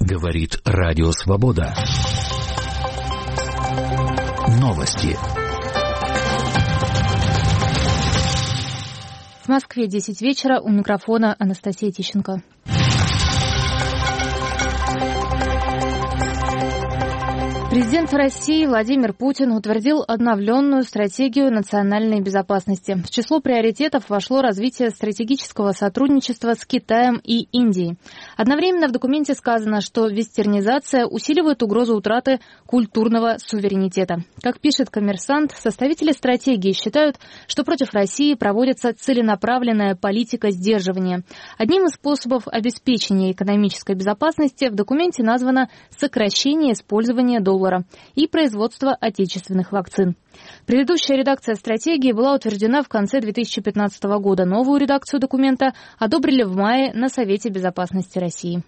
Говорит Радио Свобода. Новости. В Москве 10 вечера, у микрофона Анастасия Тищенко. Президент России Владимир Путин утвердил обновленную стратегию национальной безопасности. В число приоритетов вошло развитие стратегического сотрудничества с Китаем и Индией. Одновременно в документе сказано, что вестернизация усиливает угрозу утраты культурного суверенитета. Как пишет «Коммерсант», составители стратегии считают, что против России проводится целенаправленная политика сдерживания. Одним из способов обеспечения экономической безопасности в документе названо сокращение использования доллара и производство отечественных вакцин. Предыдущая редакция стратегии была утверждена в конце 2015 года. Новую редакцию документа одобрили в мае на Совете безопасности России.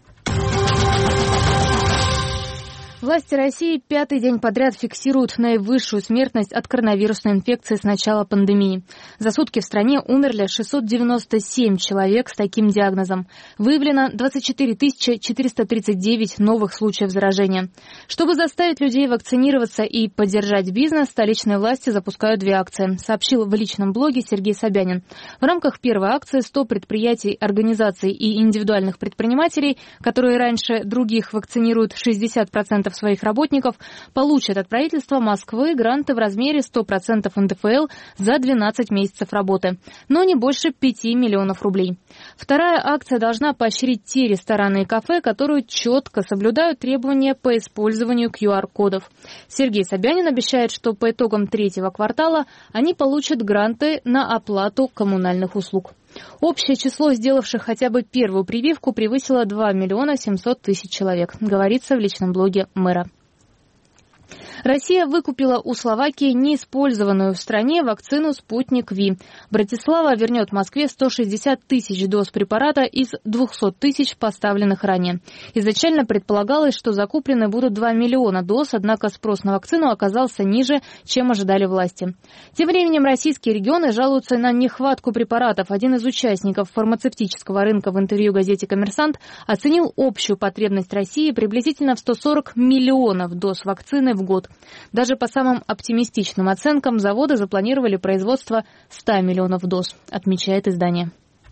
Власти России пятый день подряд фиксируют наивысшую смертность от коронавирусной инфекции с начала пандемии. За сутки в стране умерли 697 человек с таким диагнозом. Выявлено 24 439 новых случаев заражения. Чтобы заставить людей вакцинироваться и поддержать бизнес, столичные власти запускают две акции, сообщил в личном блоге Сергей Собянин. В рамках первой акции 100 предприятий, организаций и индивидуальных предпринимателей, которые раньше других вакцинируют 60% своих работников, получат от правительства Москвы гранты в размере 100% НДФЛ за 12 месяцев работы, но не больше 5 миллионов рублей. Вторая акция должна поощрить те рестораны и кафе, которые четко соблюдают требования по использованию QR-кодов. Сергей Собянин обещает, что по итогам третьего квартала они получат гранты на оплату коммунальных услуг. Общее число сделавших хотя бы первую прививку превысило 2 700 000 человек, говорится в личном блоге мэра. Россия выкупила у Словакии неиспользованную в стране вакцину «Спутник Ви». Братислава вернет Москве 160 000 доз препарата из 200 000 поставленных ранее. Изначально предполагалось, что закуплены будут 2 миллиона доз, однако спрос на вакцину оказался ниже, чем ожидали власти. Тем временем российские регионы жалуются на нехватку препаратов. Один из участников фармацевтического рынка в интервью газете «Коммерсант» оценил общую потребность России приблизительно в 140 миллионов доз вакцины в год. Даже по самым оптимистичным оценкам заводы запланировали производство 100 миллионов доз, отмечает издание.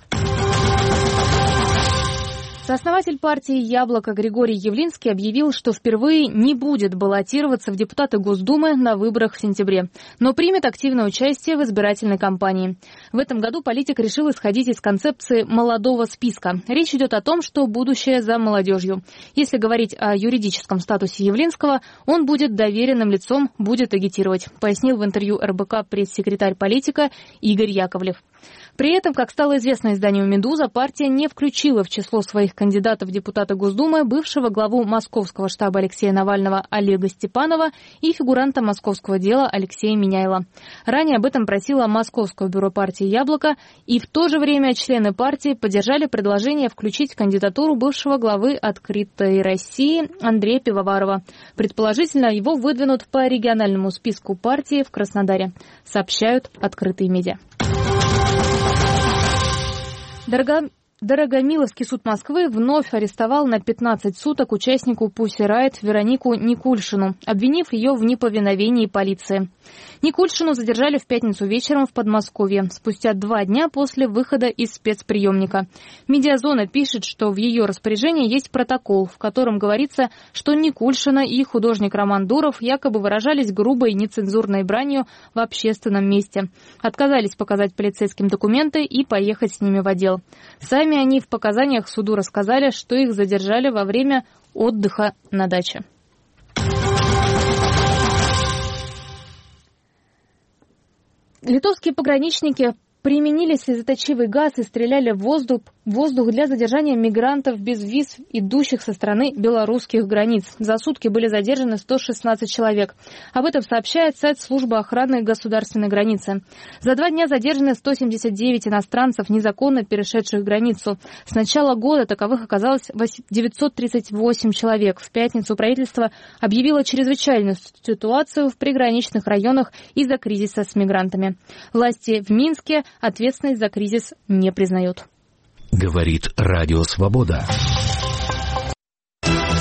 Сооснователь партии «Яблоко» Григорий Явлинский объявил, что впервые не будет баллотироваться в депутаты Госдумы на выборах в сентябре, но примет активное участие в избирательной кампании. В этом году политик решил исходить из концепции молодого списка. Речь идет о том, что будущее за молодежью. Если говорить о юридическом статусе Явлинского, он будет доверенным лицом, будет агитировать, пояснил в интервью РБК пресс-секретарь политика Игорь Яковлев. При этом, как стало известно изданию «Медуза», партия не включила в число своих кандидатов в депутаты Госдумы бывшего главу московского штаба Алексея Навального Олега Степанова и фигуранта московского дела Алексея Миняйла. Ранее об этом просило Московское бюро партии «Яблоко», и в то же время члены партии поддержали предложение включить кандидатуру бывшего главы «Открытой России» Андрея Пивоварова. Предположительно, его выдвинут по региональному списку партии в Краснодаре, сообщают открытые медиа. Дорогомиловский суд Москвы вновь арестовал на 15 суток участнику Pussy Riot Веронику Никульшину, обвинив ее в неповиновении полиции. Никульшину задержали в пятницу вечером в Подмосковье, спустя 2 дня после выхода из спецприемника. Медиазона пишет, что в ее распоряжении есть протокол, в котором говорится, что Никульшина и художник Роман Дуров якобы выражались грубой нецензурной бранью в общественном месте. Отказались показать полицейским документы и поехать с ними в отдел. Сами они в показаниях суду рассказали, что их задержали во время отдыха на даче. Литовские пограничники применили слезоточивый газ и стреляли в воздух для задержания мигрантов без виз, идущих со стороны белорусских границ. За сутки были задержаны 116 человек. Об этом сообщает сайт службы охраны государственной границы. За 2 дня задержаны 179 иностранцев, незаконно перешедших границу. С начала года таковых оказалось 938 человек. В пятницу правительство объявило чрезвычайную ситуацию в приграничных районах из-за кризиса с мигрантами. Власти в Минске ответственность за кризис не признают. Говорит Радио Свобода.